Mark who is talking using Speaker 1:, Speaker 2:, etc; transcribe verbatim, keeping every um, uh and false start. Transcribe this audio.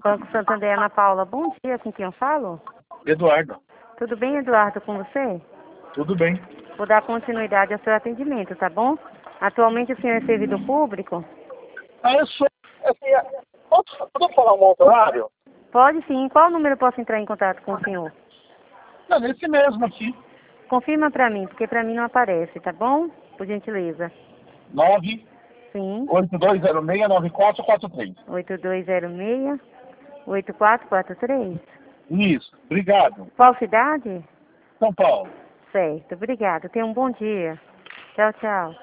Speaker 1: Banco Santander, Ana Paula. Bom dia, com quem eu falo?
Speaker 2: Eduardo.
Speaker 1: Tudo bem, Eduardo, com você?
Speaker 2: Tudo bem.
Speaker 1: Vou dar continuidade ao seu atendimento, tá bom? Atualmente o senhor é servidor público?
Speaker 2: Ah, eu sou... Assim, é- posso, posso falar um outro horário?
Speaker 1: Pode sim. Qual número eu posso entrar em contato com o senhor?
Speaker 2: Não, nesse mesmo aqui.
Speaker 1: Confirma pra mim, porque pra mim não aparece, tá bom? Por gentileza.
Speaker 2: nove
Speaker 1: Sim.
Speaker 2: oito dois zero seis nove quatro quatro três.
Speaker 1: oito dois zero seis, oito quatro quatro três.
Speaker 2: Isso. Obrigado.
Speaker 1: Qual cidade?
Speaker 2: São Paulo.
Speaker 1: Certo, obrigada. Tenha um bom dia. Tchau, tchau.